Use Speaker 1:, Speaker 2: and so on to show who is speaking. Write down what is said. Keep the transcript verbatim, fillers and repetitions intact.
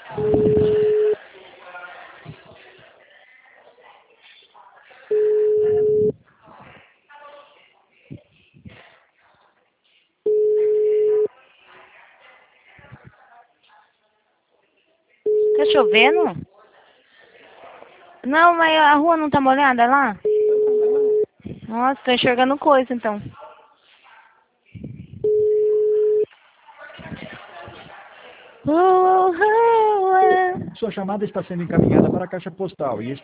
Speaker 1: Tá chovendo? Não, mas a rua não tá molhada lá? Nossa, tô enxergando coisa então.
Speaker 2: Sua chamada está sendo encaminhada para a caixa postal e